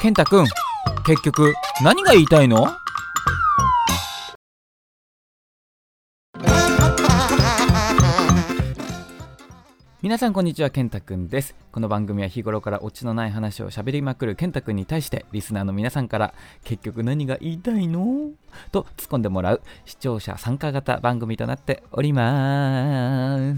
健太くん、結局何が言いたいの？皆さんこんにちは、健太くんです。この番組は日頃からオチのない話を喋りまくる健太くんに対して、リスナーの皆さんから結局何が言いたいの？と突っ込んでもらう視聴者参加型番組となっております。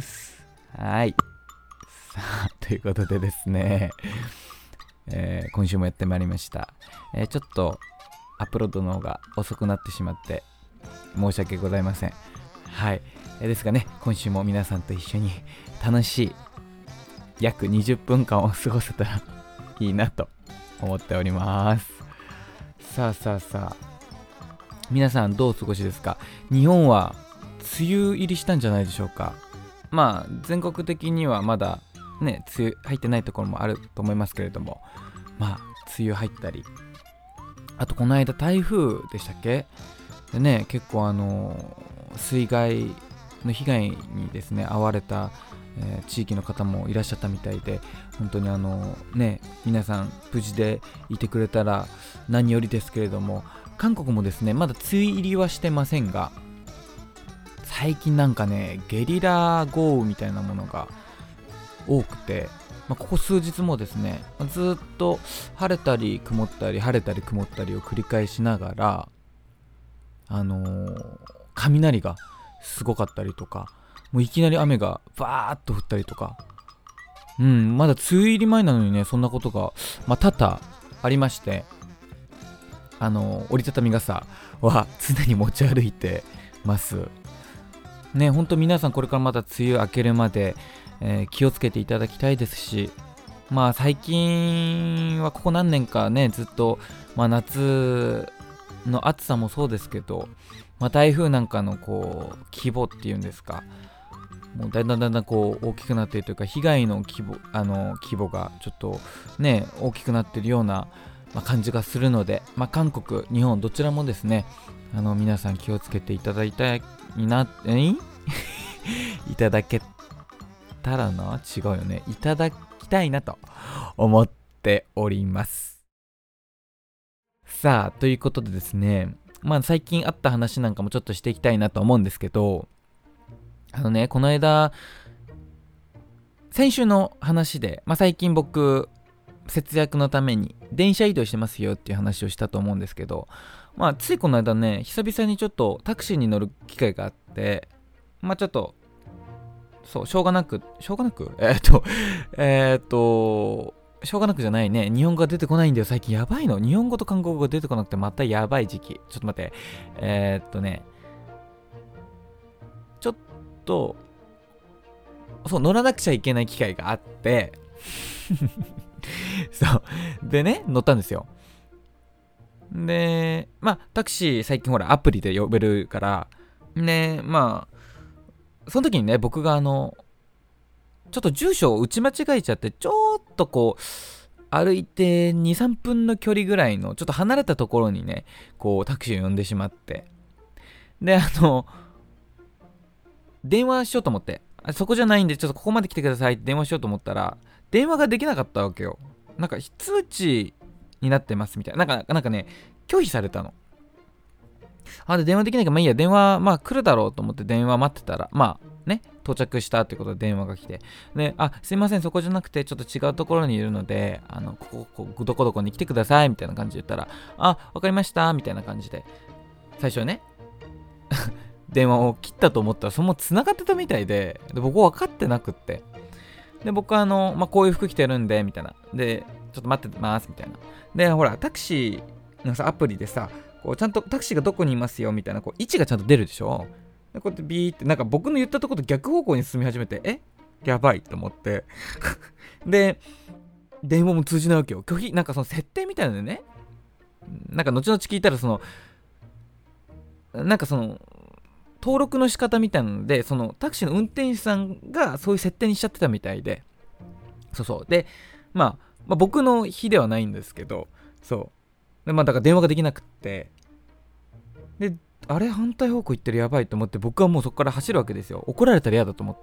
はい、さあということでですね、今週もやってまいりました。ちょっとアップロードの方が遅くなってしまって申し訳ございません。はい、ですがね、今週も皆さんと一緒に楽しい約20分間を過ごせたらいいなと思っております。さあ皆さんどうお過ごしですか？日本は梅雨入りしたんじゃないでしょうか。まあ全国的にはまだね、梅雨入ってないところもあると思いますけれども、まあ梅雨入ったり、あとこの間台風でしたっけでね、結構水害の被害にですね遭われた、地域の方もいらっしゃったみたいで、本当にね、皆さん無事でいてくれたら何よりですけれども、韓国もですねまだ梅雨入りはしてませんが、最近なんかねゲリラ豪雨みたいなものが多くて、ここ数日もですねずっと晴れたり曇ったり晴れたり曇ったりを繰り返しながら、雷がすごかったりとか、もういきなり雨がバーッと降ったりとか、まだ梅雨入り前なのにね、そんなことが、多々ありまして、折りたたみ傘は常に持ち歩いてますね。ほんと皆さんこれからまた梅雨明けるまで、気をつけていただきたいですし、最近はここ何年かねずっと、夏の暑さもそうですけど、台風なんかのこう規模っていうんですか、もうだんだんこう大きくなっているというか、被害の規模がちょっとね大きくなっているような、感じがするので、韓国、日本どちらもですね、皆さん気をつけていただいたいな、いただけたらな、違うよね、いただきたいなと思っております。さあということでですね、最近あった話なんかもちょっとしていきたいなと思うんですけど、この間先週の話で、最近僕節約のために電車移動してますよっていう話をしたと思うんですけど、ついこの間ね、久々にちょっとタクシーに乗る機会があって、ちょっとそうしょうがなくしょうがなくじゃないね、日本語が出てこないんだよ最近。やばいの、日本語と韓国語が出てこなくてまたやばい時期。ちょっと待って、ちょっとそう乗らなくちゃいけない機会があってそうでね、乗ったんですよ。でタクシー最近ほらアプリで呼べるからね、その時にね、僕がちょっと住所を打ち間違えちゃって、ちょっとこう歩いて 2,3 分の距離ぐらいのちょっと離れたところにね、こうタクシーを呼んでしまって、で電話しようと思って、そこじゃないんでちょっとここまで来てくださいって電話しようと思ったら、電話ができなかったわけよ。なんか非通知になってますみたいな、なんかね拒否されたの。で電話できないからいいや、電話来るだろうと思って電話待ってたら、到着したってことで電話が来て、ですいません、そこじゃなくてちょっと違うところにいるので、ここどこどこに来てくださいみたいな感じで言ったら、わかりましたみたいな感じで、最初ね電話を切ったと思ったらそのまま繋がってたみたいで、僕分かってなくって、で僕はこういう服着てるんでみたいな、でちょっと待ってますみたいな、でほらタクシーのさアプリでさ、こうちゃんとタクシーがどこにいますよみたいな、こう位置がちゃんと出るでしょ。でこうやってビーってなんか僕の言ったところと逆方向に進み始めて、やばいと思ってで電話も通じないわけよ。拒否、なんかその設定みたいなのでね、なんか後々聞いたら、なんか登録の仕方みたいなので、そのタクシーの運転手さんがそういう設定にしちゃってたみたいで、そうで僕の日ではないんですけど、そうでだから電話ができなくって、であれ反対方向行ってる、やばいと思って、僕はもうそこから走るわけですよ。怒られたら嫌だと思って、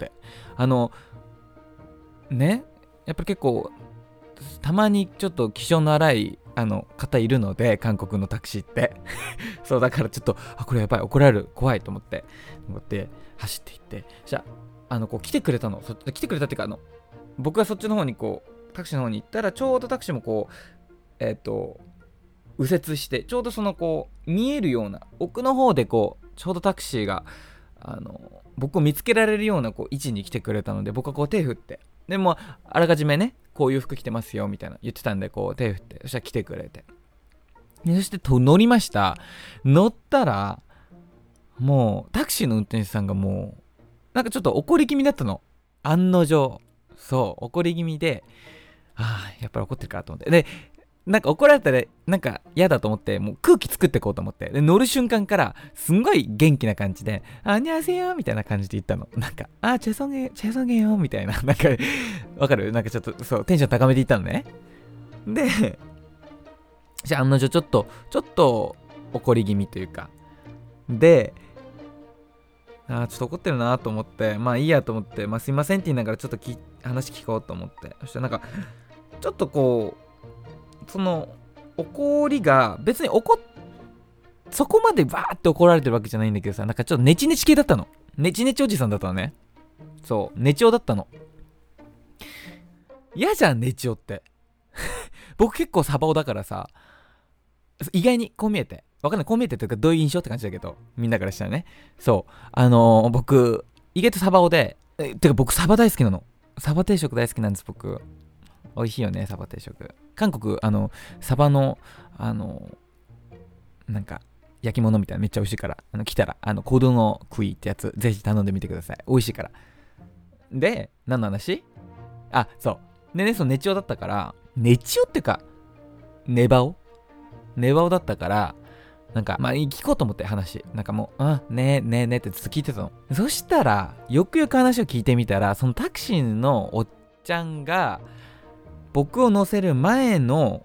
ね、やっぱり結構たまにちょっと気性の荒い方いるので、韓国のタクシーってそうだからちょっとこれやばい、怒られる、怖いと思って走っていって、じゃあこう来てくれたの、来てくれたっていうか僕がそっちの方にこうタクシーの方に行ったら、ちょうどタクシーもこう右折して、ちょうどそのこう見えるような奥の方でこうちょうどタクシーが僕を見つけられるようなこう位置に来てくれたので、僕はこう手振って、でもあらかじめねこういう服着てますよみたいな言ってたんで、こう手振って、そしたら来てくれて、そして乗りました。乗ったらもうタクシーの運転手さんがもうなんかちょっと怒り気味だったの、案の定。そう怒り気味で、やっぱり怒ってるかと思って、でなんか怒られたらなんか嫌だと思って、もう空気作ってこうと思って、で乗る瞬間からすんごい元気な感じで「あにゃせよ」みたいな感じで言ったの。なんかチェソゲよみたいな、なんかわかる、なんかちょっとそうテンション高めで言ったのね。でじゃあ案の定ちょっと怒り気味というかで、ちょっと怒ってるなと思って、まあいいやと思って、すいませんって言いながらちょっと話聞こうと思って、そしたらなんかちょっとこうその怒りが別にそこまでバーって怒られてるわけじゃないんだけどさ、なんかちょっとネチネチ系だったの。ネチネチおじさんだったのね。そうネチオだったの。嫌じゃんネチオって僕結構サバオだからさ、意外にこう見えてわかんない、こう見えてというかどういう印象って感じだけど、みんなからしたらね。そう僕意外とサバオで、てか僕サバ大好きなの。サバ定食大好きなんです。僕美味しいよねサバ定食。韓国サバのなんか焼き物みたいなめっちゃ美味しいから、来たらコドのクイってやつぜひ頼んでみてください。美味しいから。で何の話？そうでね、そのネチオだったから、ネチオってかネバオだったから、なんか聞こうと思って話、なんかもうねえってずっと聞いてたの。そしたらよくよく話を聞いてみたら、そのタクシーのおっちゃんが僕を乗せる前の、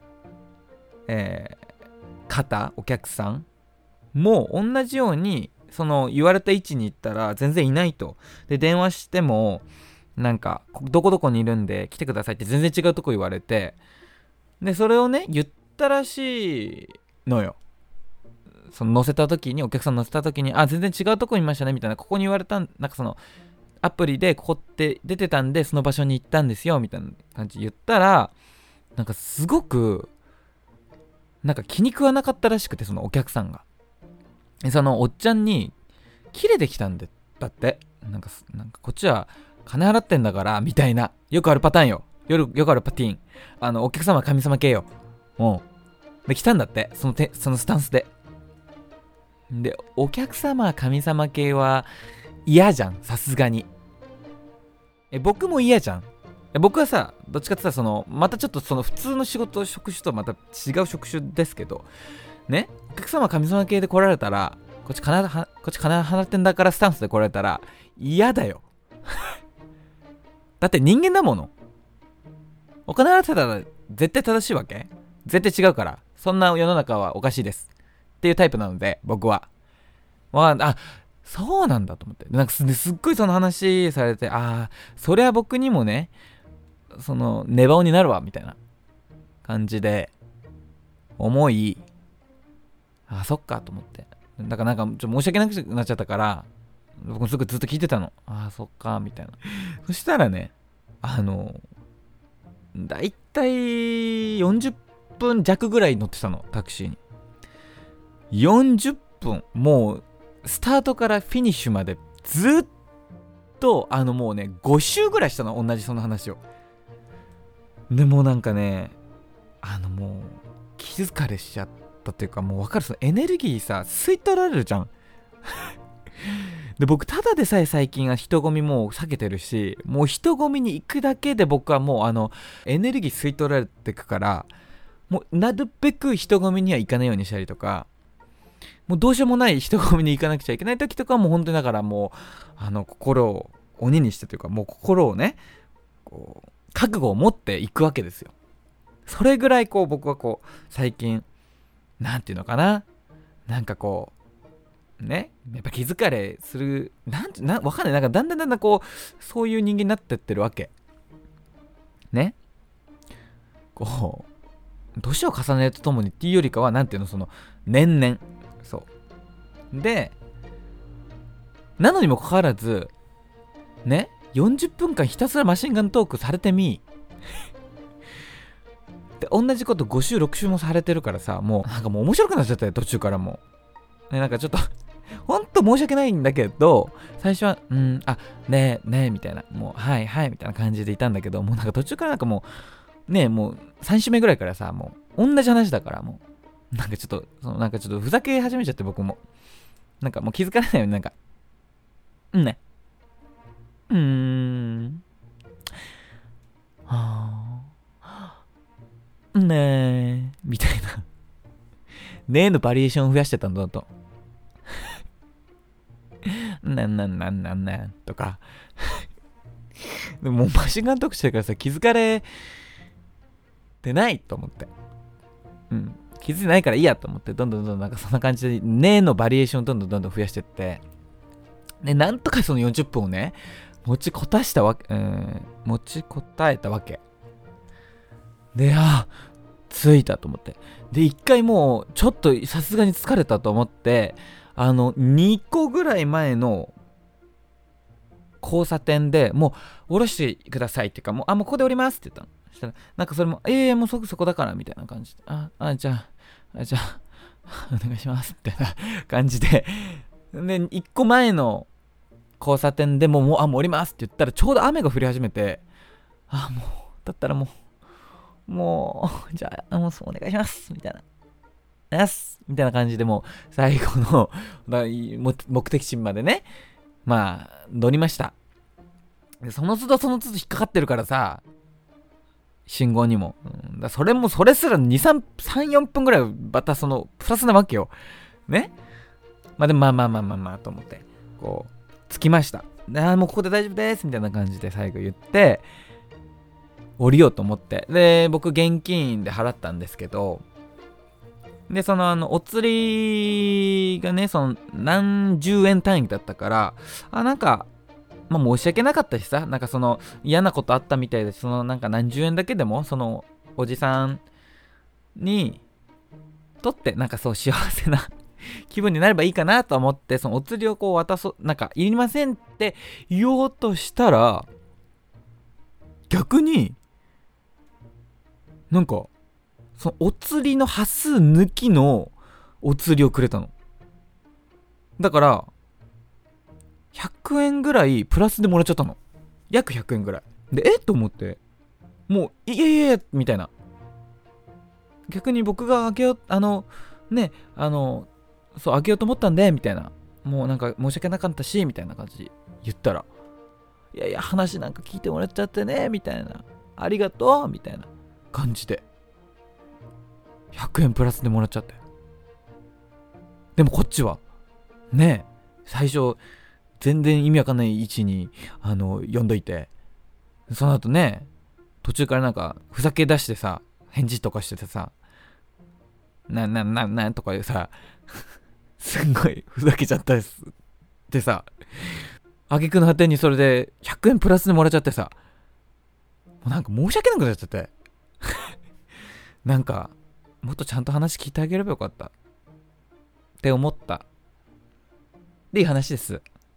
お客さんも同じようにその言われた位置に行ったら全然いないと。で電話してもなんかどこどこにいるんで来てくださいって全然違うとこ言われて、でそれをね言ったらしいのよ。その乗せた時に、お客さん乗せた時に全然違うとこにいましたねみたいな、ここに言われたなんかそのアプリでここって出てたんでその場所に行ったんですよみたいな感じ言ったら、なんかすごくなんか気に食わなかったらしくて、そのお客さんがそのおっちゃんにキレてきたんだって。なんかこっちは金払ってんだからみたいな、よくあるパターンよ。よくあるパティーン。お客様は神様系よ。で来たんだって、そのスタンスで。でお客様は神様系は嫌じゃん、さすがに。僕も嫌じゃん。僕はさ、どっちかって言ったらまたちょっとその普通の職種とはまた違う職種ですけどね、お客様は神様系で来られたら、こっち金払ってんだからスタンスで来られたら嫌だよだって人間だもの。お金払ってたら絶対正しいわけ？絶対違うから。そんな世の中はおかしいですっていうタイプなので、僕はそうなんだと思って、なんかすっごいその話されて、それは僕にもねそのネバオになるわみたいな感じで思い、そっかと思って、だからなんか申し訳なくなっちゃったから、僕もすぐずっと聞いてたの。そっかみたいな。そしたらね、だいたい40分弱ぐらい乗ってたの、タクシーに。40分、もうスタートからフィニッシュまでずっともうね5周ぐらいしたの、同じその話を。でもなんかね、もう気疲れしちゃったっていうか、もう分かる、そのエネルギーさ吸い取られるじゃんで僕ただでさえ最近は人混みもう避けてるし、もう人混みに行くだけで僕はもうエネルギー吸い取られてくから、もうなるべく人混みには行かないようにしたりとか、もうどうしようもない人混みに行かなくちゃいけない時とかはもう本当に、だからもう心を鬼にしてというか、もう心をねこう覚悟を持っていくわけですよ。それぐらいこう僕はこう最近なんていうのかな、なんかこうね、やっぱ気疲れする、わかんない、なんかだんだんこうそういう人間になってってるわけね。こ年を重ねるとともにっていうよりかは、なんていうの、その年々そうで、なのにもかかわらずね、40分間ひたすらマシンガントークされてみで、同じこと5週6週もされてるからさ、もうなんかもう面白くなっちゃったよ、途中からもう、ね、なんかちょっとほんと申し訳ないんだけど、最初はねえみたいな、もうはいはいみたいな感じでいたんだけど、もうなんか途中からなんかもうね、もう3週目ぐらいからさ、もう同じ話だから、もうなんかちょっとなんかちょっとふざけ始めちゃって、僕もなんかもう気づかれないように、なんかねはあねえみたいなねえのバリエーションを増やしてたんだとなんとかでもマシンガントークしてるからさ、気づかれてないと思って、気づいてないからいいやと思って、どんどんなんかそんな感じでねえのバリエーションをどんどん増やしてって、でなんとかその40分をね持ちこたえたわけで、着いたと思って、で一回もうちょっとさすがに疲れたと思って、2個ぐらい前の交差点でもう降ろしてくださいっていうか、もうここで降りますって言ったの。そしたらなんかそれももうそこだからみたいな感じで、じゃあお願いしますみたいな感じで、で1個前の交差点でもう降りますって言ったら、ちょうど雨が降り始めて、もうだったらもうじゃあもうお願いしますみたいなみたいな感じで、もう最後の目的地までね、乗りました。でその都度引っかかってるからさ、信号にも、それすら4分ぐらいまたプラスなわけよね。でもと思ってこう着きました。もうここで大丈夫ですみたいな感じで最後言って降りようと思って、で僕現金で払ったんですけど、でお釣りがね何十円単位だったから、なんか申し訳なかったしさ、なんか嫌なことあったみたいで、なんか何十円だけでもおじさんにとってなんか幸せな気分になればいいかなと思って、お釣りをこうなんかいりませんって言おうとしたら、逆になんかお釣りの端数抜きのお釣りをくれたの。だから100円ぐらいプラスでもらっちゃったの。約100円ぐらいで、と思って、もういやみたいな、逆に僕が開けよう開けようと思ったんでみたいな、もうなんか申し訳なかったしみたいな感じで言ったら、いや話なんか聞いてもらっちゃってねみたいな、ありがとうみたいな感じで100円プラスでもらっちゃって。でもこっちはね、最初全然意味わかんない位置に呼んどいて、その後ね途中からなんかふざけ出してさ、返事とかしててさ、なんとかいうさすんごいふざけちゃったですってさ、挙句の果てにそれで100円プラスでもらっちゃってさ、もうなんか申し訳なくなっちゃってなんかもっとちゃんと話聞いてあげればよかったって思ったっていう話です。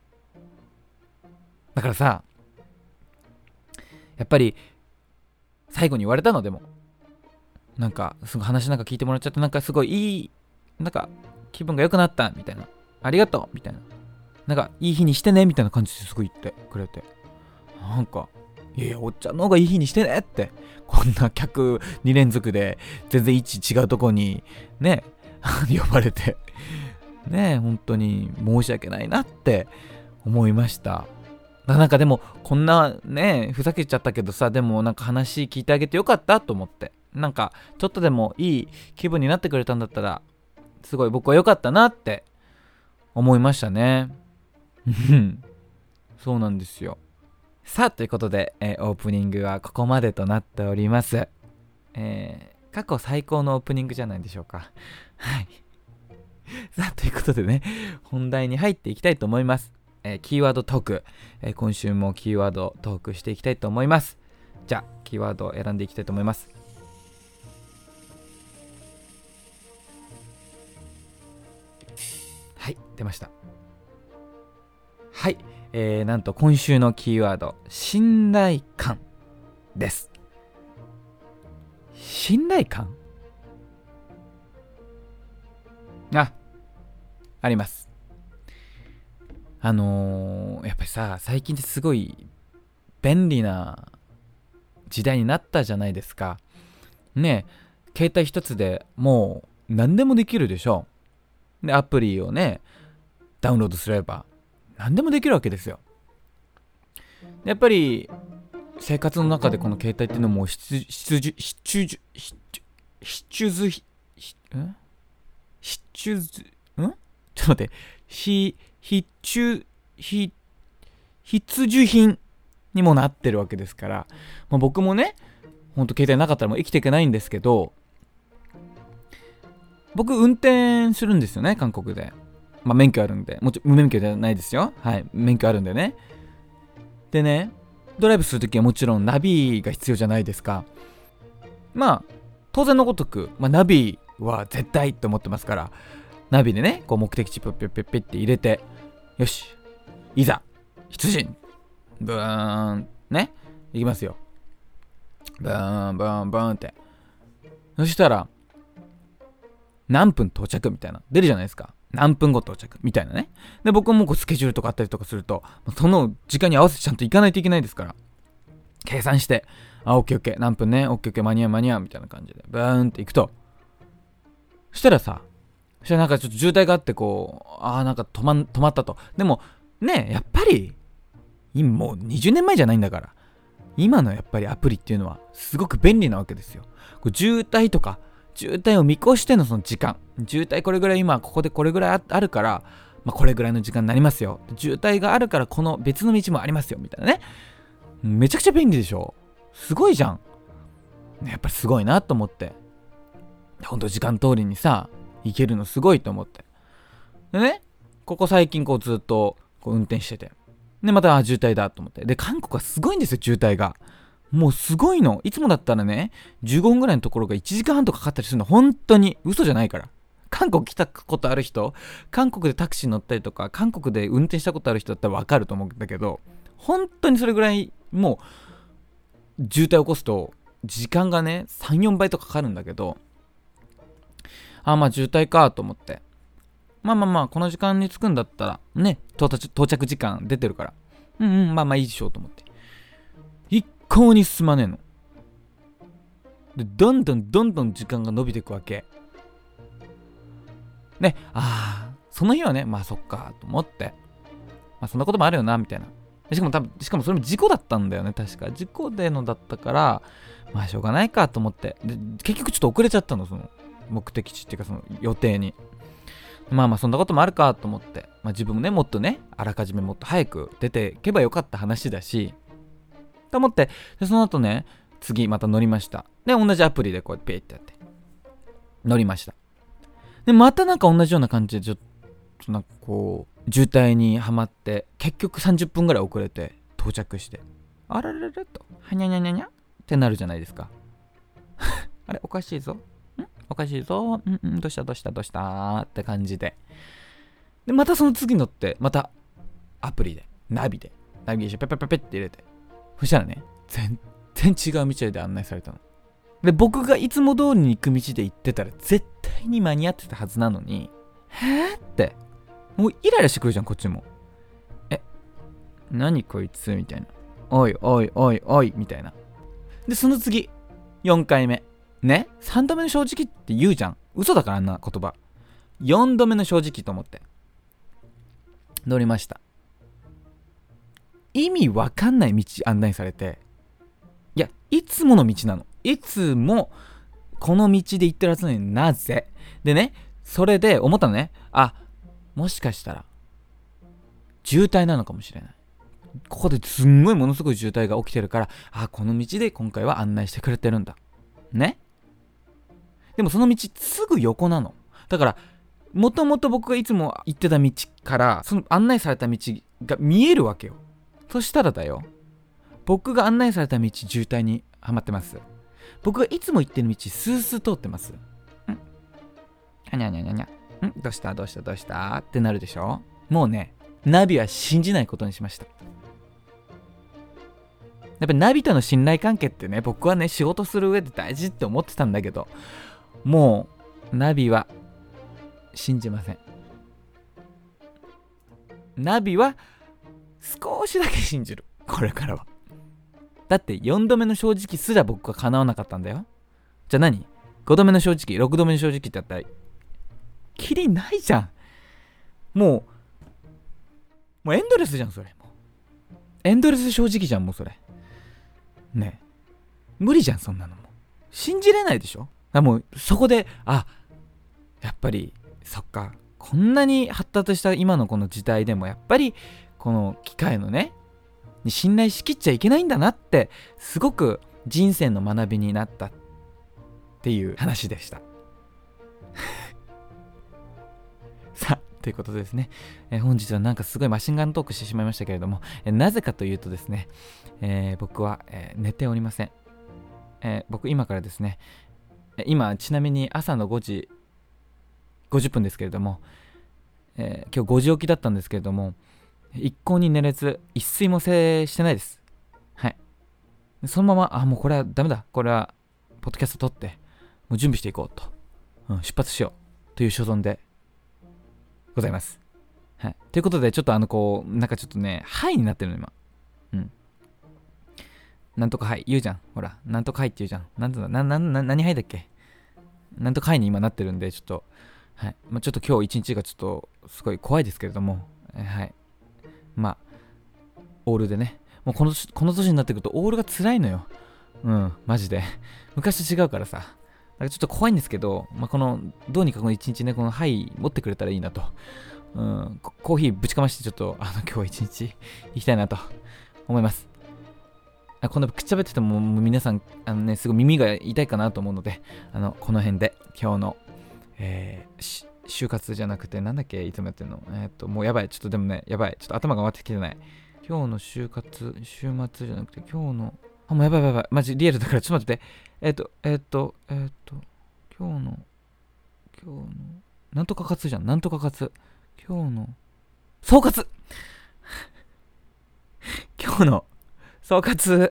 だからさ、やっぱり最後に言われたのでも、なんかすごい話なんか聞いてもらっちゃって、なんかすごいいい、なんか気分が良くなったみたいな、ありがとうみたいな、なんかいい日にしてねみたいな感じですごい言ってくれて、なんかいやおっちゃんの方がいい日にしてねって、こんな客2連続で全然位置違うとこにね呼ばれてね、本当に申し訳ないなって思いました。なんかでもこんなねふざけちゃったけどさ、でもなんか話聞いてあげてよかったと思って、なんかちょっとでもいい気分になってくれたんだったら、すごい僕は良かったなって思いましたねそうなんですよ。さあということで、オープニングはここまでとなっております。過去最高のオープニングじゃないでしょうかはいさあということでね、本題に入っていきたいと思います。キーワードトーク、今週もキーワードトークしていきたいと思います。じゃあキーワードを選んでいきたいと思います。 出ました。はい、なんと今週のキーワード、信頼感です。信頼感？あります。やっぱりさ、最近ってすごい便利な時代になったじゃないですか。ねえ、携帯一つでもう何でもできるでしょ。で、アプリをね、ダウンロードすれば何でもできるわけですよ。やっぱり生活の中でこの携帯っていうのも必需品にもなってるわけですから、僕もね、ほんと携帯なかったらもう生きていけないんですけど、僕運転するんですよね、韓国で。免許あるんで、もちろん無免許じゃないですよ。はい、免許あるんでね。でね、ドライブするときはもちろんナビが必要じゃないですか。当然のごとく、ナビは絶対って思ってますから、ナビでね、こう目的地ピッピッピッピッって入れて、よし、いざ出陣、ブーンね、行きますよ。ブーンブーンブーンって。そしたら何分到着みたいな出るじゃないですか。何分後到着みたいなね。で、僕もこうスケジュールとかあったりとかすると、その時間に合わせてちゃんと行かないといけないですから、計算して、オッケーオッケー、何分ね、オッケーオッケー、間に合う間に合うみたいな感じでブーンって行くと、そしたらなんかちょっと渋滞があって、こうなんか止まったと。でもね、やっぱり今もう20年前じゃないんだから、今のやっぱりアプリっていうのはすごく便利なわけですよ。こう渋滞を見越してのその時間、渋滞これぐらい今ここでこれぐらいあるから、これぐらいの時間になりますよ、渋滞があるからこの別の道もありますよみたいなね。めちゃくちゃ便利でしょ。すごいじゃん。やっぱりすごいなと思って、ほんと時間通りにさ行けるのすごいと思って。でね、ここ最近こうずっとこう運転してて、でまた渋滞だと思って、で韓国はすごいんですよ、渋滞が。もうすごいの。いつもだったらね、15分ぐらいのところが1時間半とかかかったりするの。本当に嘘じゃないから。韓国来たことある人、韓国でタクシー乗ったりとか、韓国で運転したことある人だったら分かると思うんだけど、本当にそれぐらいもう渋滞起こすと時間がね 3,4 倍とかかかるんだけど、渋滞かと思って、この時間に着くんだったらね、到着時間出てるから、いいでしょうと思って、一向に進まねえので、どんどん時間が伸びていくわけね。その日はね、そっかと思って、そんなこともあるよなみたいな。しかもそれも事故だったんだよね。確か事故でのだったから、しょうがないかと思って、で結局ちょっと遅れちゃったの、その目的地っていうかその予定に。そんなこともあるかと思って、自分もね、もっとね、あらかじめもっと早く出ていけばよかった話だしと思って、でその後ね、次また乗りました。で同じアプリでこうやってペイってやって乗りました。でまたなんか同じような感じでちょっとなんかこう渋滞にはまって、結局30分ぐらい遅れて到着して、あらららとはにゃにゃにゃにゃってなるじゃないですか。あれおかしいぞ、おかしいぞ、どうしたって感じで、でまたその次乗って、またアプリでナビゲーションペペペペって入れて、そしたらね、全然違う道で案内されたの。で僕がいつも通りに行く道で行ってたら絶対に間に合ってたはずなのに、ってもうイライラしてくるじゃん、こっちも。何こいつみたいな、おいみたいな。でその次4回目ね、3度目の正直って言うじゃん。嘘だから、あんな言葉。4度目の正直と思って乗りました。意味わかんない道案内されて、いやいつもの道なの、いつもこの道で行ってるはずなのになぜでね、それで思ったのね、もしかしたら渋滞なのかもしれない。ここですんごいものすごい渋滞が起きてるから、この道で今回は案内してくれてるんだね。でもその道すぐ横なの。だからもともと僕がいつも行ってた道からその案内された道が見えるわけよ。そしたらだよ、僕が案内された道渋滞にはまってます。僕がいつも行ってる道スースー通ってます。はにゃにゃにゃにゃどうしたってなるでしょ。もうね、ナビは信じないことにしました。やっぱりナビとの信頼関係ってね、僕はね、仕事する上で大事って思ってたんだけど、もうナビは信じません。ナビは少しだけ信じる、これからは。だって4度目の正直すら僕は叶わなかったんだよ。じゃあ何 ?5 度目の正直、6度目の正直ってやったらキリないじゃん。もうエンドレスじゃん、それ。もうエンドレス正直じゃん、もうそれね。無理じゃん、そんなの。も信じれないでしょ。もうそこでやっぱりそっか、こんなに発達した今のこの時代でもやっぱりこの機械のねに信頼しきっちゃいけないんだなって、すごく人生の学びになったっていう話でしたさあ、ということでですね、本日はなんかすごいマシンガントークしてしまいましたけれども、なぜかというとですね、僕は、寝ておりません。僕今からですね、今ちなみに朝の5時50分ですけれども、今日5時起きだったんですけれども、一向に寝れず一睡もしてないです。はい。そのままもうこれはダメだ、これはポッドキャスト撮ってもう準備していこうと、出発しようという所存でございます。はい。ということで、ちょっとこうなんかちょっとね、ハイになってるの今。なんとかハイ言うじゃん。ほら、なんとかハイって言うじゃん。何ハイだっけ。なんとかハイに今なってるんで、ちょっとはい。ちょっと今日一日がちょっとすごい怖いですけれども、はい。オールでね、もうこの年になってくるとオールが辛いのよ。マジで。昔と違うからさ。だからちょっと怖いんですけど、このどうにかこの一日ね、このハイ持ってくれたらいいなと。コーヒーぶちかましてちょっと今日一日行きたいなと思います。こんな口喋ってても皆さんすごい耳が痛いかなと思うので、この辺で今日の就活じゃなくてなんだっけいつもやってるのもうやばい、ちょっとでもねやばい、ちょっと頭が回ってきてない。今日の就活週末じゃなくて今日のもうやばいマジリアルだからちょっと待って今日のなんとか活じゃん、なんとか活、今日の総括今日の総括。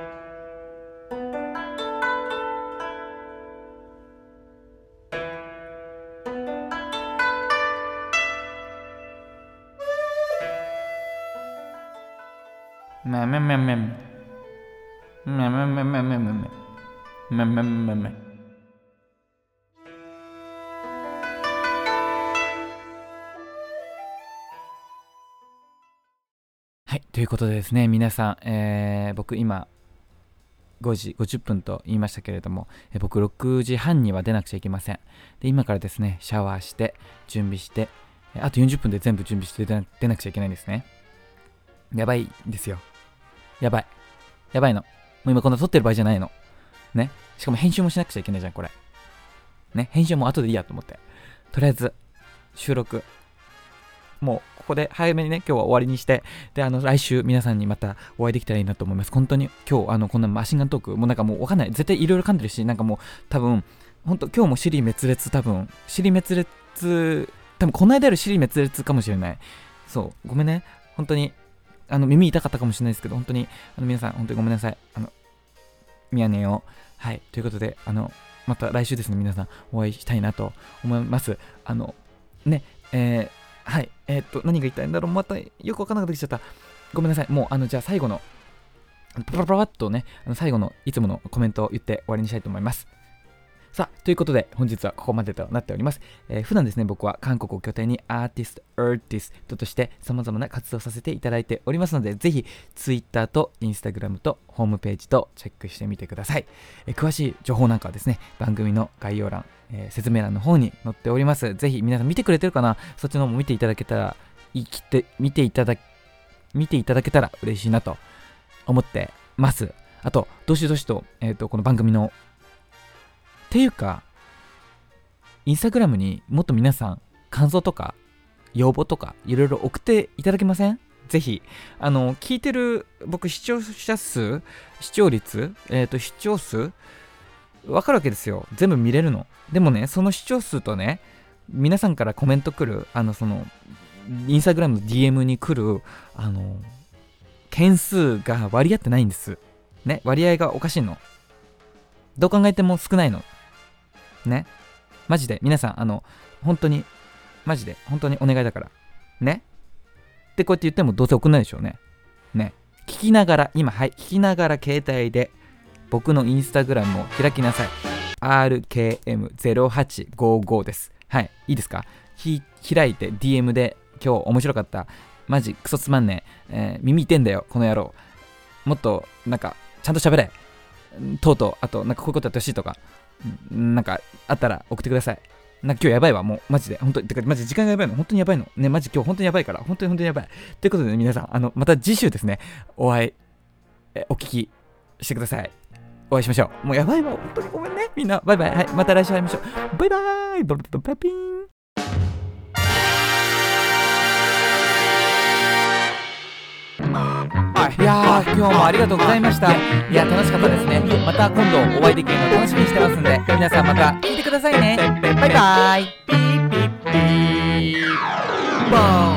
はい、ということでですね、皆さん、僕今5時50分と言いましたけれども、僕6時半には出なくちゃいけません。で、今からですね、シャワーして準備して、あと40分で全部準備して出なくちゃいけないんですね。やばいんですよ。やばいの。もう今こんな撮ってる場合じゃないのね。しかも編集もしなくちゃいけないじゃん、これね。編集も後でいいやと思って、とりあえず収録もうここで早めにね、今日は終わりにして、で来週皆さんにまたお会いできたらいいなと思います。本当に今日こんなマシンガントークもうなんかもうわかんない、絶対いろいろ噛んでるし、なんかもう多分本当今日も尻滅裂、多分この間より尻滅裂かもしれない。そうごめんね、本当に耳痛かったかもしれないですけど、本当に皆さん本当にごめんなさい。ミヤネよ。はい、ということでまた来週ですね、皆さんお会いしたいなと思います。はい、何が言いたいんだろう、またよくわからなくなってきちゃった。ごめんなさい。もうじゃあ最後のパラッとね、最後のいつものコメントを言って終わりにしたいと思います。さあ、ということで本日はここまでとなっております。普段ですね、僕は韓国を拠点にアーティストとして様々な活動をさせていただいておりますので、ぜひ Twitter と Instagram とホームページとチェックしてみてください。詳しい情報なんかはですね、番組の概要欄、説明欄の方に載っております。ぜひ皆さん見てくれてるかな、そっちの方も見ていただけたら見ていただけたら嬉しいなと思ってます。あとどしどしと、この番組のっていうかインスタグラムにもっと皆さん感想とか要望とかいろいろ送っていただけません？ぜひ聞いてる僕視聴率視聴数分かるわけですよ。全部見れるの。でもね、その視聴数とね皆さんからコメント来るインスタグラムの DM に来る件数が割り合ってないんですね。割合がおかしいの。どう考えても少ないのね。マジで皆さん本当にマジで本当にお願いだからね。ってこうやって言ってもどうせ送んないでしょうね。ね。聞きながら携帯で僕のインスタグラムを開きなさい。RKM0855 です。はい、いいですか。開いて DM で今日面白かった、マジクソつまんねえ、耳痛んだよこの野郎、もっとなんかちゃんと喋れ、とうとう、あとなんかこういうことやってほしいとか、なんかあったら送ってください。なんか今日やばいわ、もうマジで本当に、てかマジ時間がやばいの、本当にやばいのね。マジ今日本当にやばいから、本当にやばいということで、ね、皆さんまた次週ですね、お聞きしてください。お会いしましょう。もうやばいわ、本当にごめんねみんな。バイバイ。はい、また来週会いましょう。バイバーイ。バピーン。いやー、今日もありがとうございました。いや、楽しかったですね。また今度お会いできるの楽しみにしてますんで、皆さんまた聞いてくださいね。バイバーイ。ピーピーピー。ボーン。